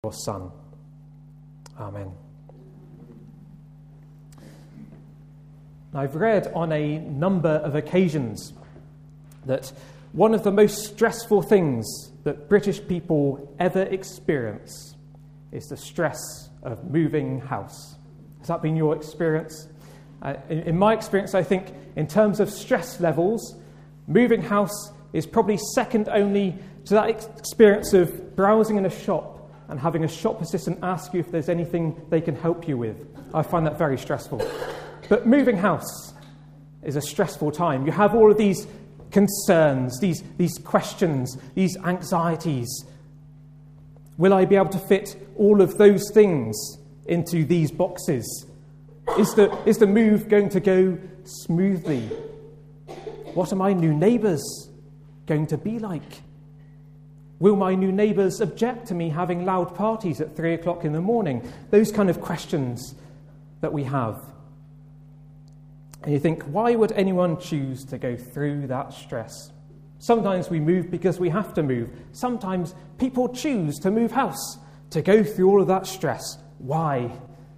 your Son. Amen. I've read on a number of occasions that one of the most stressful things that British people ever experience is the stress of moving house. Has that been your experience? In my experience, I think in terms of stress levels, moving house is probably second only to that experience of browsing in a shop and having a shop assistant ask you if there's anything they can help you with. I find that very stressful. But moving house is a stressful time. You have all of these concerns, these questions, these anxieties. Will I be able to fit all of those things into these boxes? Is the move going to go smoothly? What are my new neighbours going to be like? Will my new neighbours object to me having loud parties at 3 o'clock in the morning? Those kind of questions that we have. And you think, why would anyone choose to go through that stress? Sometimes we move because we have to move. Sometimes people choose to move house to go through all of that stress. Why?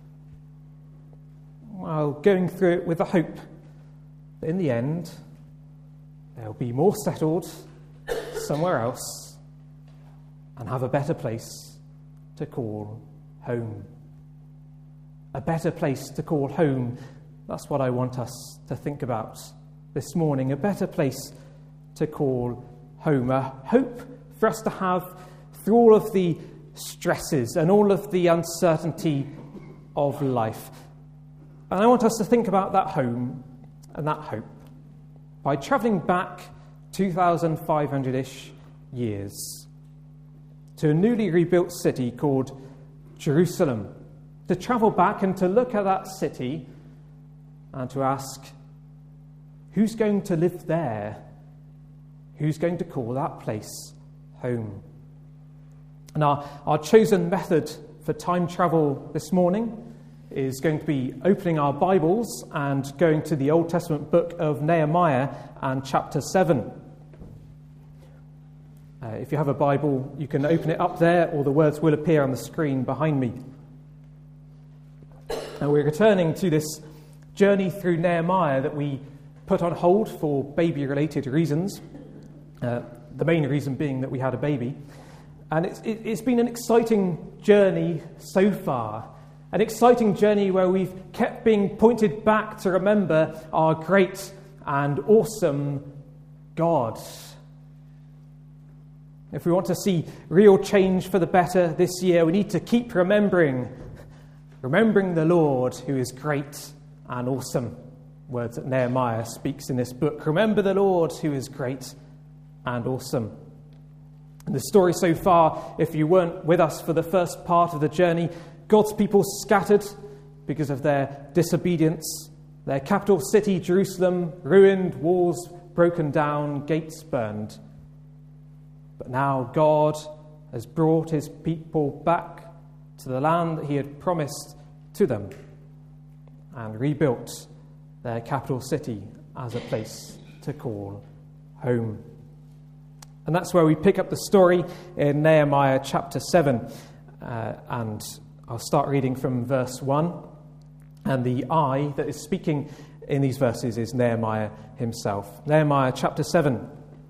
Well, going through it with the hope that in the end, they'll be more settled somewhere else and have a better place to call home. A better place to call home. That's what I want us to think about this morning. A better place to call home. A hope for us to have through all of the stresses and all of the uncertainty of life. And I want us to think about that home and that hope by travelling back 2,500-ish years to a newly rebuilt city called Jerusalem. To travel back and to look at that city and to ask, who's going to live there? Who's going to call that place home? And our chosen method for time travel this morning is going to be opening our Bibles and going to the Old Testament book of Nehemiah and chapter 7. If you have a Bible, you can open it up there, or the words will appear on the screen behind me. And we're returning to this journey through Nehemiah that we put on hold for baby-related reasons, the main reason being that we had a baby. And it's been an exciting journey so far, an exciting journey where we've kept being pointed back to remember our great and awesome God. If we want to see real change for the better this year, we need to keep remembering the Lord who is great and awesome. Words that Nehemiah speaks in this book. Remember the Lord who is great and awesome. In the story so far, if you weren't with us for the first part of the journey, God's people scattered because of their disobedience. Their capital city, Jerusalem, ruined, walls broken down, gates burned. But now God has brought his people back to the land that he had promised to them and rebuilt their capital city as a place to call home. And that's where we pick up the story in Nehemiah chapter 7. And I'll start reading from verse 1. And the I that is speaking in these verses is Nehemiah himself. Nehemiah chapter 7.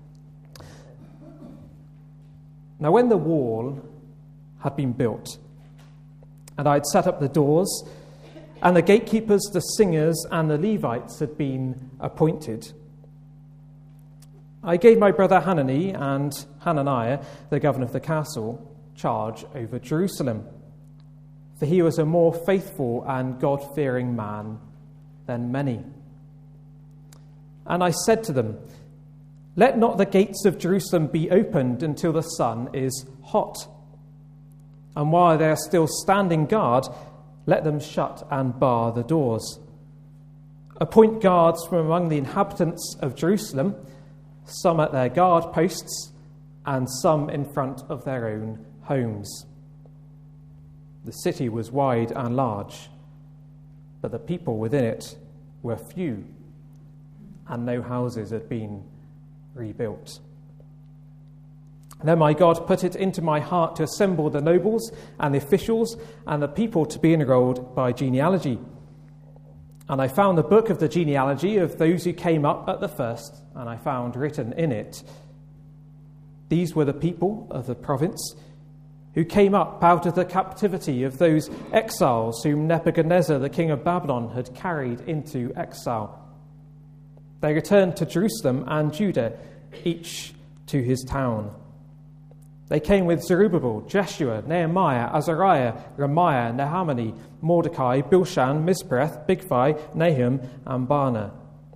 Now when the wall had been built, and I had set up the doors, and the gatekeepers, the singers, and the Levites had been appointed, I gave my brother Hanani and Hananiah, the governor of the castle, charge over Jerusalem, for he was a more faithful and God-fearing man than many. And I said to them, let not the gates of Jerusalem be opened until the sun is hot. And while they are still standing guard, let them shut and bar the doors. Appoint guards from among the inhabitants of Jerusalem, some at their guard posts, and some in front of their own homes. The city was wide and large, but the people within it were few, and no houses had been rebuilt. Then my God put it into my heart to assemble the nobles and the officials and the people to be enrolled by genealogy. And I found the book of the genealogy of those who came up at the first, and I found written in it, these were the people of the province who came up out of the captivity of those exiles whom Nebuchadnezzar, the king of Babylon, had carried into exile. They returned to Jerusalem and Judah, each to his town. They came with Zerubbabel, Jeshua, Nehemiah, Azariah, Ramiah, Nahamani, Mordecai, Bilshan, Mispereth, Bigvai, Nahum, and Baanah.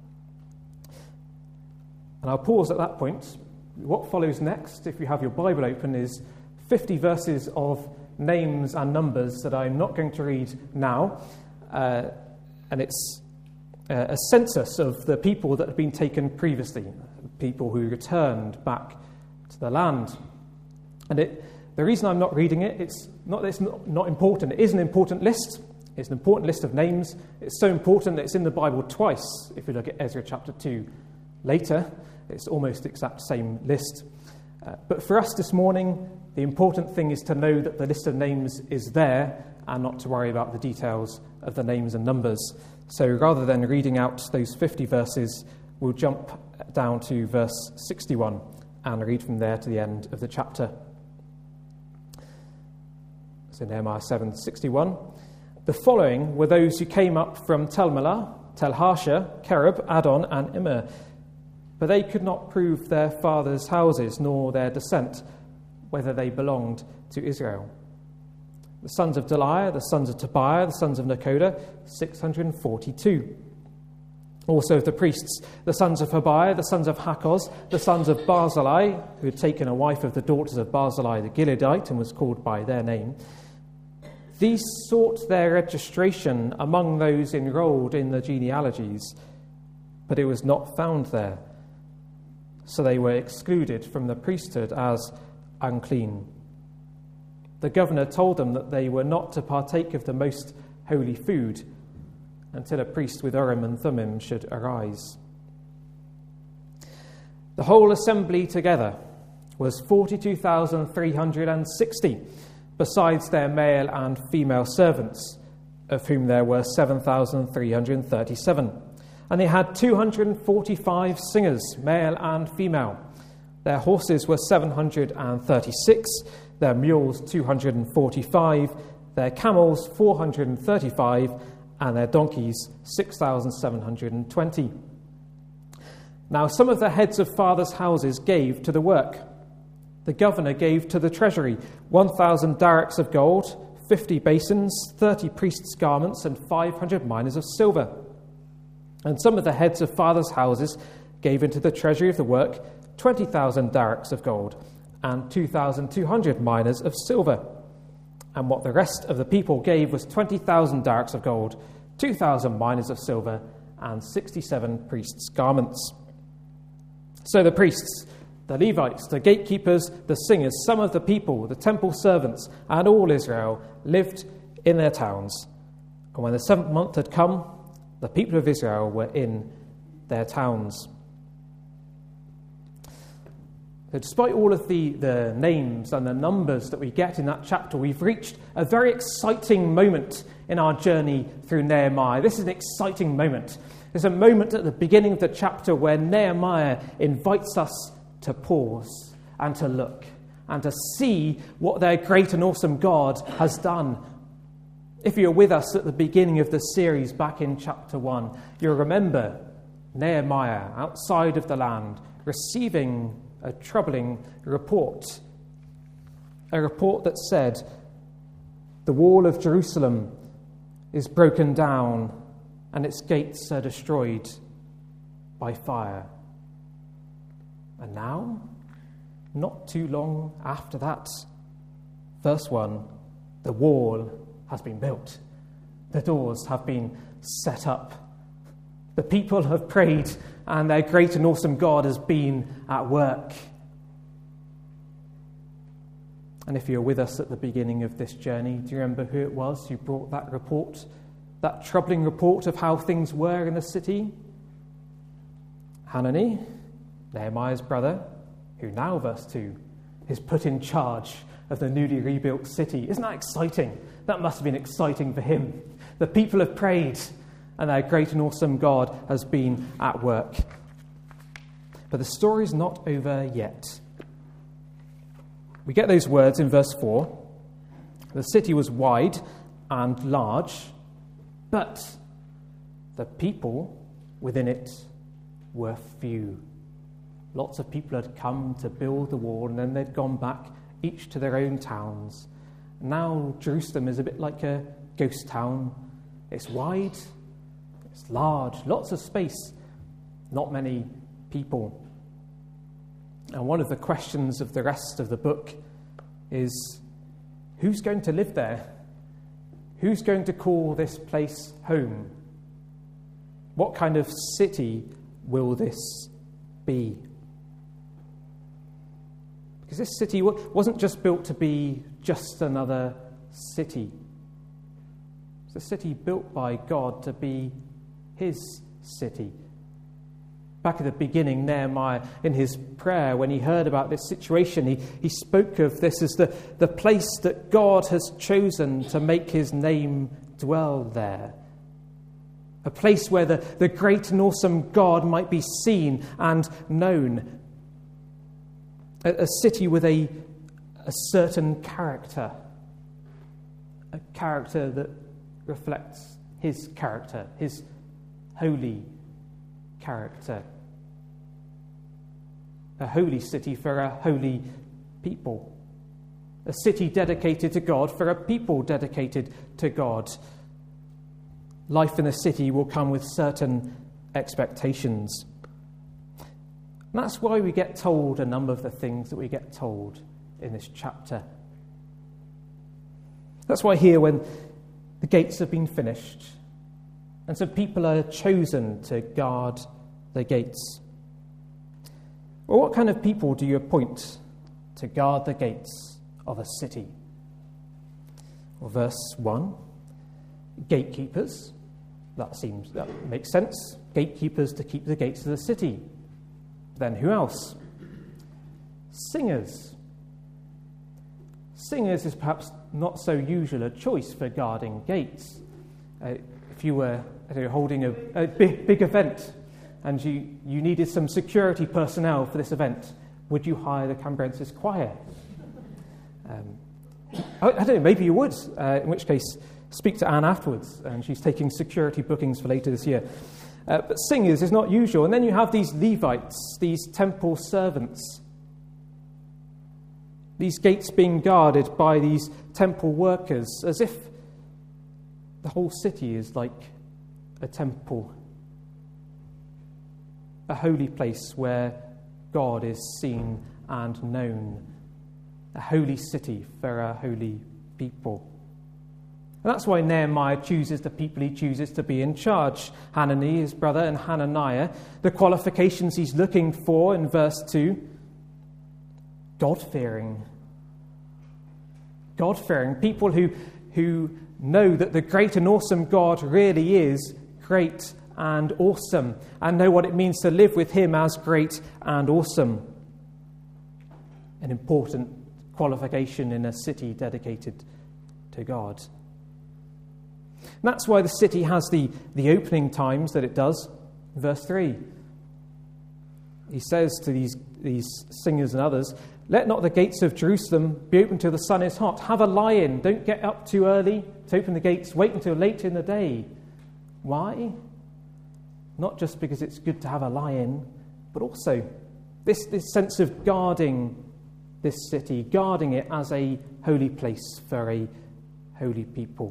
And I'll pause at that point. What follows next, if you have your Bible open, is 50 verses of names and numbers that I'm not going to read now. And it's a census of the people that have been taken previously, people who returned back to the land. And the reason I'm not reading it, it's not important. It is an important list. It's an important list of names. It's so important that it's in the Bible twice. If you look at Ezra chapter 2 later, it's almost the exact same list. But for us this morning, the important thing is to know that the list of names is there and not to worry about the details of the names and numbers. So rather than reading out those 50 verses, we'll jump down to verse 61 and read from there to the end of the chapter. So Nehemiah 7:61. The following were those who came up from Tel-Melah, Tel-Harsha, Kerub, Adon, and Immer. But they could not prove their fathers' houses, nor their descent, whether they belonged to Israel. The sons of Deliah, the sons of Tobiah, the sons of Nekoda, 642. Also of the priests, the sons of Habiah, the sons of Hakkoz, the sons of Barzillai, who had taken a wife of the daughters of Barzillai the Gileadite and was called by their name. These sought their registration among those enrolled in the genealogies, but it was not found there. So they were excluded from the priesthood as unclean. The governor told them that they were not to partake of the most holy food until a priest with Urim and Thummim should arise. The whole assembly together was 42,360, besides their male and female servants, of whom there were 7,337. And they had 245 singers, male and female. Their horses were 736, their mules 245, their camels 435, and their donkeys 6,720. Now some of the heads of fathers' houses gave to the work. The governor gave to the treasury 1,000 darracks of gold, 50 basins, 30 priests' garments, and 500 minas of silver. And some of the heads of fathers' houses gave into the treasury of the work 20,000 darracks of gold and 2,200 minas of silver. And what the rest of the people gave was 20,000 darracks of gold, 2,000 minas of silver, and 67 priests' garments. So the priests, the Levites, the gatekeepers, the singers, some of the people, the temple servants, and all Israel lived in their towns. And when the 7th month had come, the people of Israel were in their towns. So despite all of the names and the numbers that we get in that chapter, we've reached a very exciting moment in our journey through Nehemiah. This is an exciting moment. There's a moment at the beginning of the chapter where Nehemiah invites us to pause and to look and to see what their great and awesome God has done. If you're with us at the beginning of the series back in chapter 1, you'll remember Nehemiah outside of the land receiving a troubling report. A report that said the wall of Jerusalem is broken down and its gates are destroyed by fire. And now, not too long after that, verse 1, the wall has been built. The doors have been set up. The people have prayed and their great and awesome God has been at work. And if you're with us at the beginning of this journey, do you remember who it was who brought that report, that troubling report of how things were in the city? Hanani, Nehemiah's brother, who now, verse 2, is put in charge of the newly rebuilt city. Isn't that exciting? That must have been exciting for him. The people have prayed, and our great and awesome God has been at work. But the story's not over yet. We get those words in verse 4. The city was wide and large, but the people within it were few. Lots of people had come to build the wall, and then they'd gone back, each to their own towns. Now Jerusalem is a bit like a ghost town. It's wide, it's large, lots of space, not many people. And one of the questions of the rest of the book is, who's going to live there? Who's going to call this place home? What kind of city will this be? Because this city wasn't just built to be just another city. It's a city built by God to be his city. Back at the beginning, Nehemiah, in his prayer, when he heard about this situation, he spoke of this as the place that God has chosen to make his name dwell there. A place where the great and awesome God might be seen and known. A city with a certain character. A character that reflects his character, his holy character. A holy city for a holy people. A city dedicated to God for a people dedicated to God. Life in the city will come with certain expectations. And that's why we get told a number of the things that we get told in this chapter. That's why here, when the gates have been finished, and so people are chosen to guard the gates. Well, what kind of people do you appoint to guard the gates of a city? Well, verse 1, gatekeepers. That makes sense. Gatekeepers to keep the gates of the city. Then who else? Singers. Singers is perhaps not so usual a choice for guarding gates. If you were holding a big event and you needed some security personnel for this event, would you hire the Cambrensis Choir? I don't know, maybe you would, in which case speak to Anne afterwards, and she's taking security bookings for later this year. But singers is not usual. And then you have these Levites, these temple servants. These gates being guarded by these temple workers, as if the whole city is like a temple. A holy place where God is seen and known. A holy city for a holy people. And that's why Nehemiah chooses the people he chooses to be in charge. Hanani, his brother, and Hananiah. The qualifications he's looking for in verse 2. God-fearing. God-fearing. People who know that the great and awesome God really is great and awesome, and know what it means to live with him as great and awesome. An important qualification in a city dedicated to God. And that's why the city has the opening times that it does. Verse 3. He says to these singers and others, "Let not the gates of Jerusalem be open till the sun is hot. Have a lie-in. Don't get up too early to open the gates. Wait until late in the day." Why? Not just because it's good to have a lie-in, but also this sense of guarding this city, guarding it as a holy place for a holy people.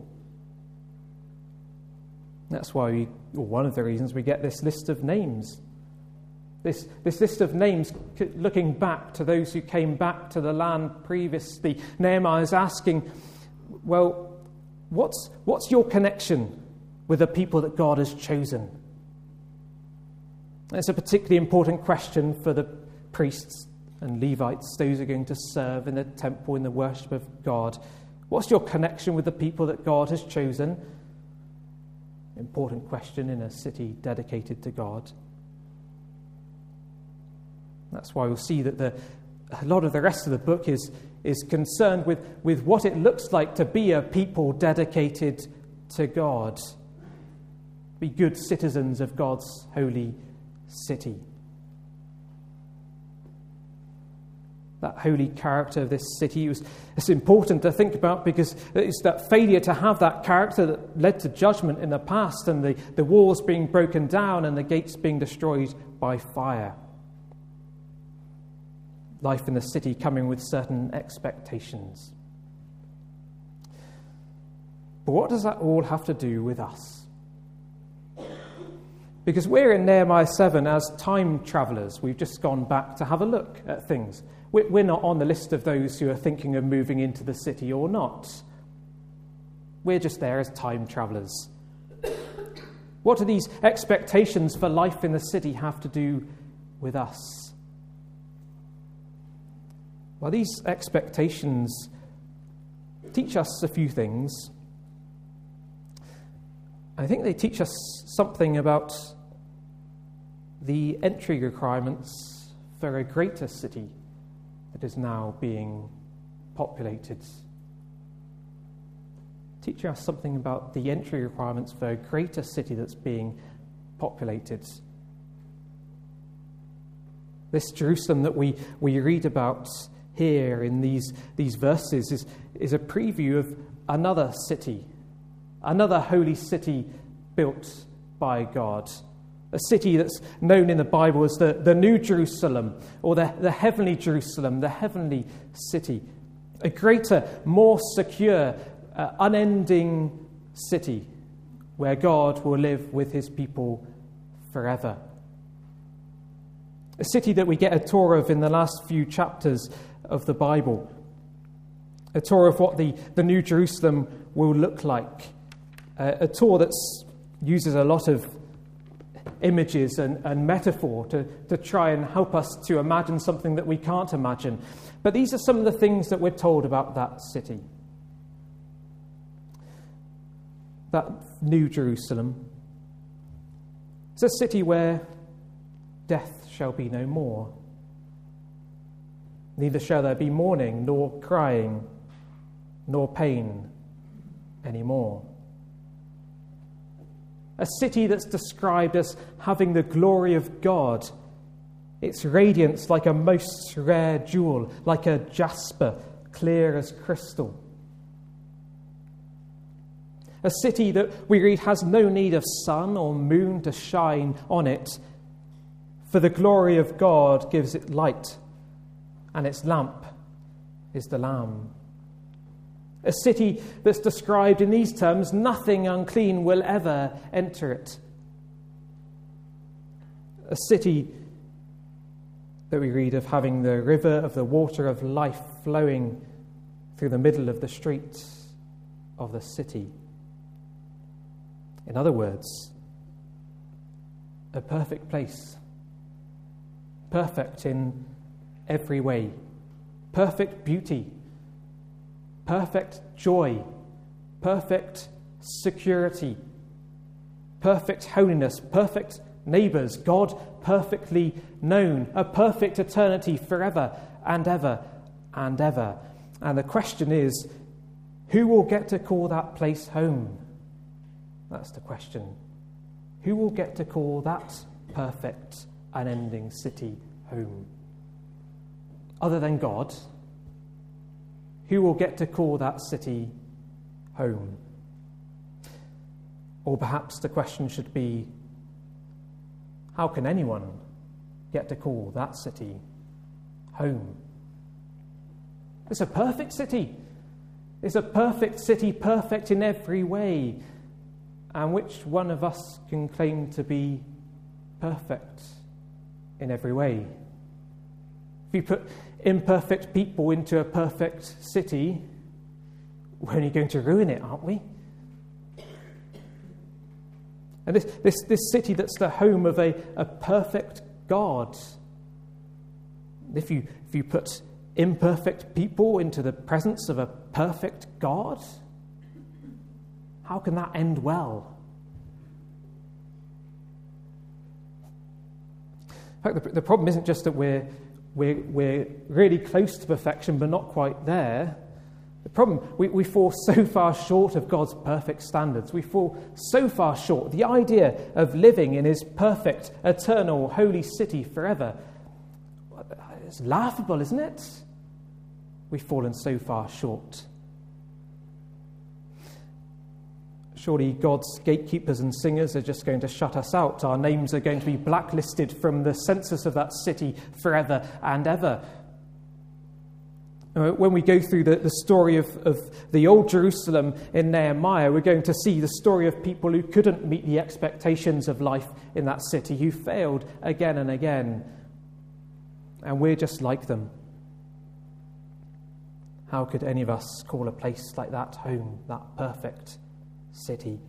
That's why one of the reasons we get this list of names. This list of names looking back to those who came back to the land previously. Nehemiah is asking, well, what's your connection with the people that God has chosen? It's a particularly important question for the priests and Levites, those who are going to serve in the temple in the worship of God. What's your connection with the people that God has chosen? Important question in a city dedicated to God. That's why we'll see that a lot of the rest of the book is concerned with what it looks like to be a people dedicated to God, be good citizens of God's holy city. That holy character of this city it's important to think about, because it's that failure to have that character that led to judgment in the past, and the walls being broken down and the gates being destroyed by fire. Life in the city coming with certain expectations. But what does that all have to do with us? Because we're in Nehemiah 7 as time travellers. We've just gone back to have a look at things. We're not on the list of those who are thinking of moving into the city or not. We're just there as time travellers. What do these expectations for life in the city have to do with us? Well, these expectations teach us a few things. I think they teach us something about the entry requirements for a greater city that is now being populated. Teach us something about the entry requirements for a greater city that's being populated. This Jerusalem that we read about here in these verses is a preview of another city, another holy city built by God. A city that's known in the Bible as the New Jerusalem, or the heavenly Jerusalem, the heavenly city. A greater, more secure, unending city where God will live with his people forever. A city that we get a tour of in the last few chapters of the Bible. A tour of what the New Jerusalem will look like. A tour that uses a lot of images and metaphor to try and help us to imagine something that we can't imagine. But these are some of the things that we're told about that city. That New Jerusalem. It's a city where death shall be no more. Neither shall there be mourning, nor crying, nor pain anymore. A city that's described as having the glory of God, its radiance like a most rare jewel, like a jasper, clear as crystal. A city that we read has no need of sun or moon to shine on it, for the glory of God gives it light, and its lamp is the Lamb. A city that's described in these terms, nothing unclean will ever enter it. A city that we read of having the river of the water of life flowing through the middle of the streets of the city. In other words, a perfect place. Perfect in every way. Perfect beauty. Perfect joy, perfect security, perfect holiness, perfect neighbours, God perfectly known, a perfect eternity forever and ever and ever. And the question is, who will get to call that place home? That's the question. Who will get to call that perfect, unending city home? Other than God, who will get to call that city home? Or perhaps the question should be, how can anyone get to call that city home? It's a perfect city. It's a perfect city, perfect in every way. And which one of us can claim to be perfect in every way? If you put imperfect people into a perfect city, we're only going to ruin it, aren't we? And this city that's the home of a perfect God. If you put imperfect people into the presence of a perfect God, how can that end well? In fact, the problem isn't just that we're we're really close to perfection, but not quite there. The problem, we fall so far short of God's perfect standards. We fall so far short. The idea of living in his perfect, eternal, holy city forever, it's laughable, isn't it? We've fallen so far short. Surely God's gatekeepers and singers are just going to shut us out. Our names are going to be blacklisted from the census of that city forever and ever. When we go through the story of the old Jerusalem in Nehemiah, we're going to see the story of people who couldn't meet the expectations of life in that city, who failed again and again. And we're just like them. How could any of us call a place like that home, that perfect city?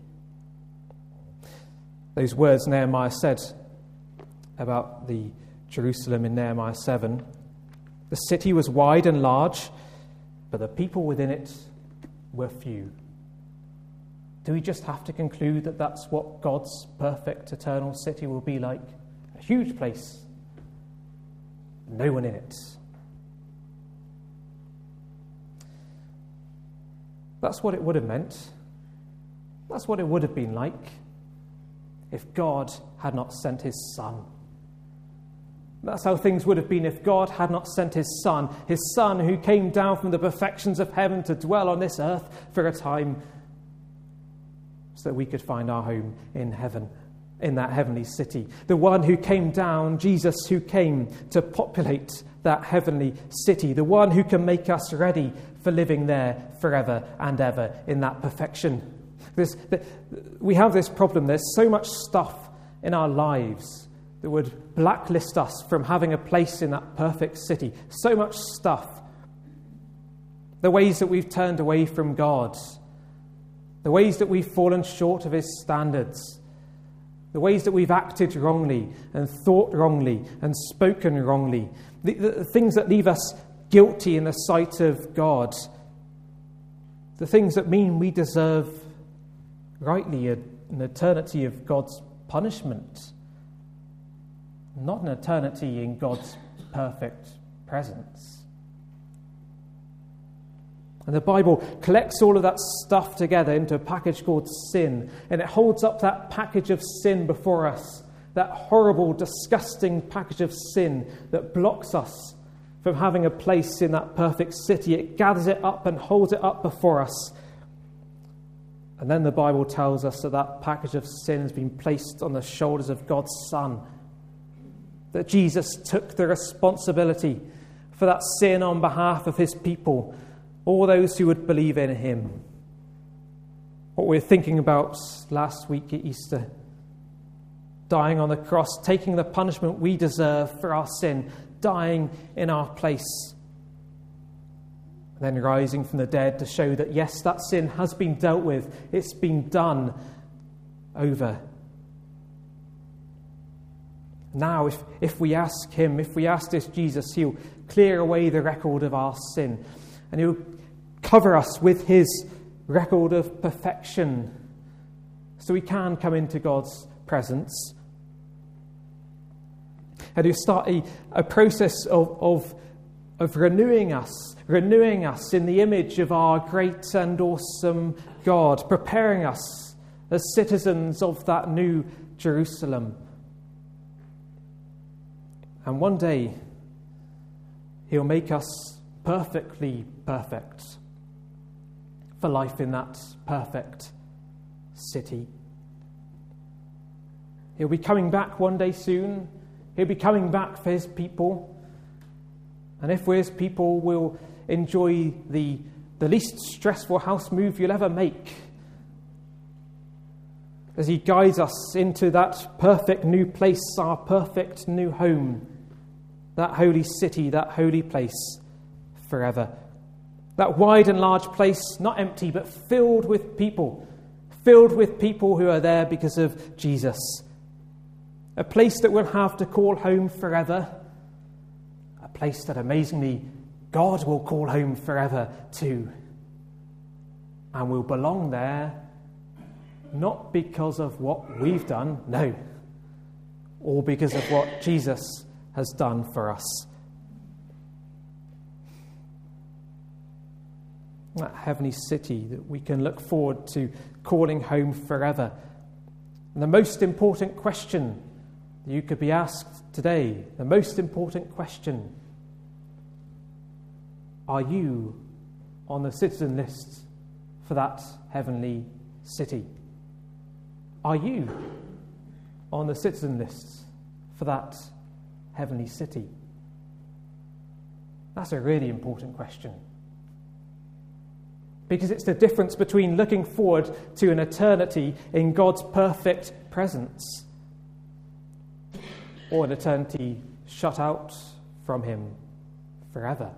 Those words Nehemiah said about the Jerusalem in Nehemiah 7. The city was wide and large, but the people within it were few. Do we just have to conclude that that's what God's perfect eternal city will be like? A huge place, no one in it. That's what it would have meant. That's what it would have been like if God had not sent his Son. That's how things would have been if God had not sent his Son who came down from the perfections of heaven to dwell on this earth for a time so that we could find our home in heaven, in that heavenly city. The one who came down, Jesus, who came to populate that heavenly city, the one who can make us ready for living there forever and ever in that perfection. We have this problem. There's so much stuff in our lives that would blacklist us from having a place in that perfect city. So much stuff. The ways that we've turned away from God. The ways that we've fallen short of his standards. The ways that we've acted wrongly and thought wrongly and spoken wrongly. The things that leave us guilty in the sight of God. The things that mean we deserve rightly an eternity of God's punishment. Not an eternity in God's perfect presence. And the Bible collects all of that stuff together into a package called sin. And it holds up that package of sin before us. That horrible, disgusting package of sin that blocks us from having a place in that perfect city. It gathers it up and holds it up before us. And then the Bible tells us that that package of sin has been placed on the shoulders of God's Son. That Jesus took the responsibility for that sin on behalf of his people, all those who would believe in him. What we were thinking about last week at Easter, dying on the cross, taking the punishment we deserve for our sin, dying in our place, and then rising from the dead to show that yes, that sin has been dealt with, it's been done over. Now, if we ask him, if we ask this Jesus, he'll clear away the record of our sin. And he'll cover us with his record of perfection so we can come into God's presence. And he'll start a process of renewing us in the image of our great and awesome God, preparing us as citizens of that new Jerusalem. And one day, he'll make us perfectly perfect for life in that perfect city. He'll be coming back one day soon. He'll be coming back for his people. And if we're his people, we'll enjoy the least stressful house move you'll ever make, as he guides us into that perfect new place, our perfect new home, that holy city, that holy place forever. That wide and large place, not empty, but filled with people who are there because of Jesus. A place that we'll have to call home forever. A place that amazingly God will call home forever too. And we'll belong there, not because of what we've done, no, or because of what Jesus has done for us. that heavenly city that we can look forward to calling home forever. And the most important question that you could be asked today, the most important question: are you on the citizen list for that heavenly city? Are you on the citizen list for that heavenly city? That's a really important question. Because it's the difference between looking forward to an eternity in God's perfect presence or an eternity shut out from him forever.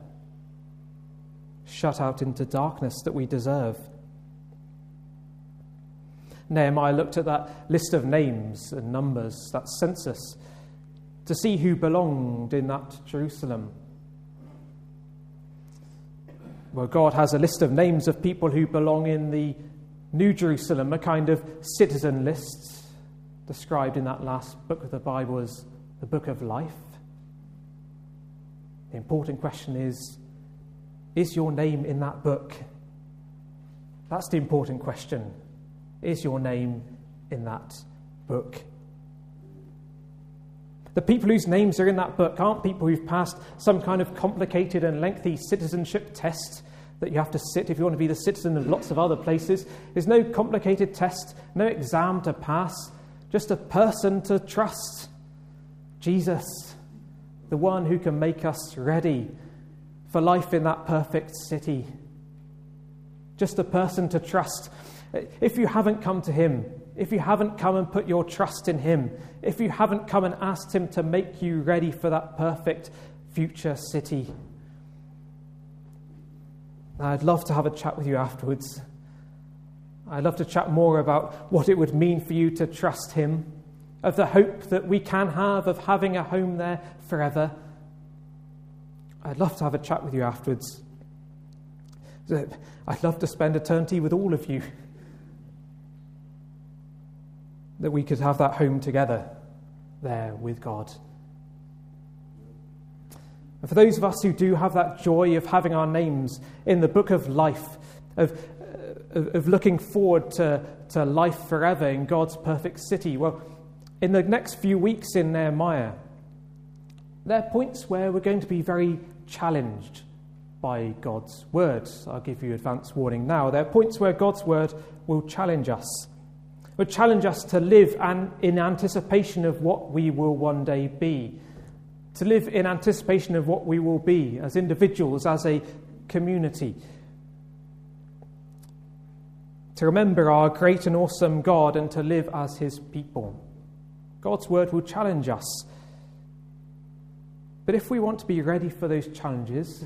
Shut out into darkness that we deserve. Nehemiah looked at that list of names and numbers, that census, to see who belonged in that Jerusalem. Well, God has a list of names of people who belong in the New Jerusalem, a kind of citizen list described in that last book of the Bible as the book of life. The important question is your name in that book? That's the important question. Is your name in that book? The people whose names are in that book aren't people who've passed some kind of complicated and lengthy citizenship test that you have to sit if you want to be the citizen of lots of other places. There's no complicated test, no exam to pass, just a person to trust. Jesus, the one who can make us ready for life in that perfect city. Just a person to trust. If you haven't come to him, if you haven't come and put your trust in him, if you haven't come and asked him to make you ready for that perfect future city, I'd love to have a chat with you afterwards. I'd love to chat more about what it would mean for you to trust him, of the hope that we can have of having a home there forever. I'd love to have a chat with you afterwards. I'd love to spend eternity with all of you. That we could have that home together there with God. And for those of us who do have that joy of having our names in the book of life, of looking forward to life forever in God's perfect city, well, in the next few weeks in Nehemiah, there are points where we're going to be very challenged by God's word. I'll give you advance warning now. There are points where God's word will challenge us. Will challenge us to live in anticipation of what we will one day be. To live in anticipation of what we will be as individuals, as a community. To remember our great and awesome God and to live as his people. God's word will challenge us. But if we want to be ready for those challenges,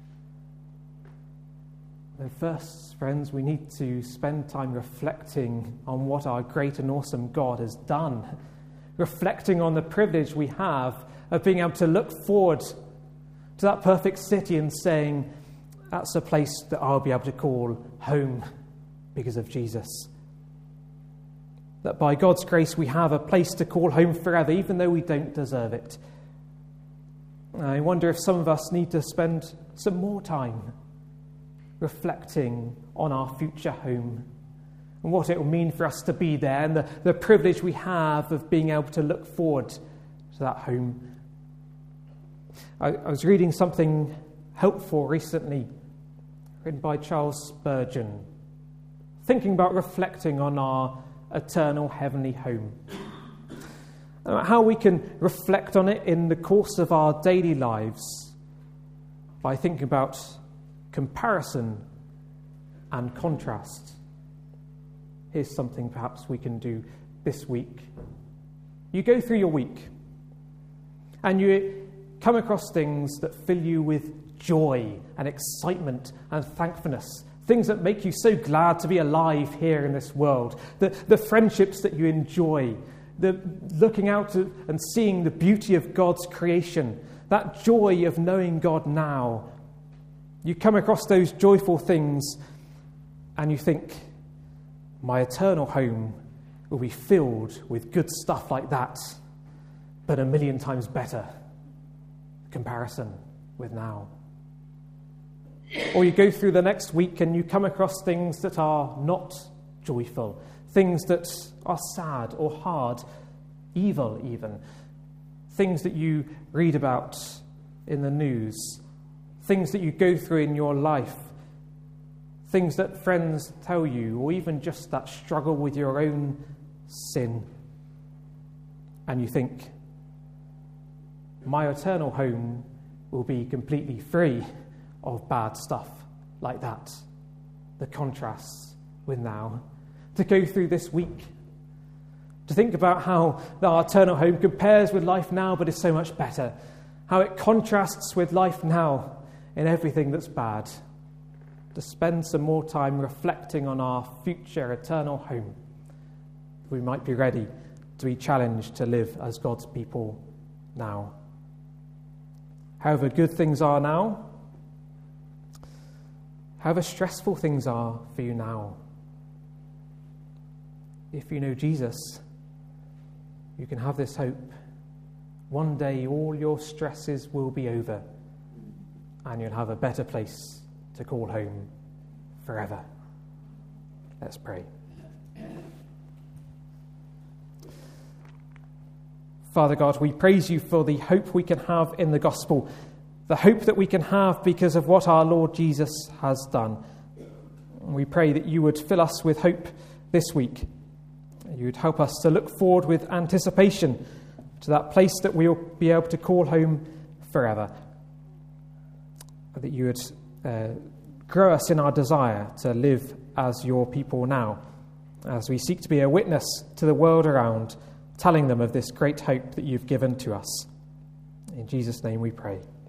then first, friends, we need to spend time reflecting on what our great and awesome God has done. Reflecting on the privilege we have of being able to look forward to that perfect city and saying, that's a place that I'll be able to call home because of Jesus. That by God's grace we have a place to call home forever, even though we don't deserve it. I wonder if some of us need to spend some more time reflecting on our future home and what it will mean for us to be there and the privilege we have of being able to look forward to that home. I was reading something helpful recently, written by Charles Spurgeon, thinking about reflecting on our eternal heavenly home. How we can reflect on it in the course of our daily lives by thinking about comparison and contrast. Here's something perhaps we can do this week. You go through your week and you come across things that fill you with joy and excitement and thankfulness, things that make you so glad to be alive here in this world, the friendships that you enjoy, the looking out and seeing the beauty of God's creation, that joy of knowing God now. You come across those joyful things and you think, my eternal home will be filled with good stuff like that, but 1,000,000 times better. Comparison with now. Or you go through the next week and you come across things that are not joyful, things that are sad or hard, evil even, things that you read about in the news, things that you go through in your life, things that friends tell you, or even just that struggle with your own sin. And you think, my eternal home will be completely free of bad stuff like that. The contrasts with now. To go through this week, to think about how our eternal home compares with life now but is so much better. How it contrasts with life now in everything that's bad. To spend some more time reflecting on our future eternal home. We might be ready to be challenged to live as God's people now. However good things are now, however stressful things are for you now, if you know Jesus, you can have this hope. One day all your stresses will be over and you'll have a better place to call home forever. Let's pray. Father God, we praise you for the hope we can have in the gospel, the hope that we can have because of what our Lord Jesus has done. And we pray that you would fill us with hope this week. You would help us to look forward with anticipation to that place that we'll be able to call home forever. That you would grow us in our desire to live as your people now, as we seek to be a witness to the world around, telling them of this great hope that you've given to us. In Jesus' name we pray.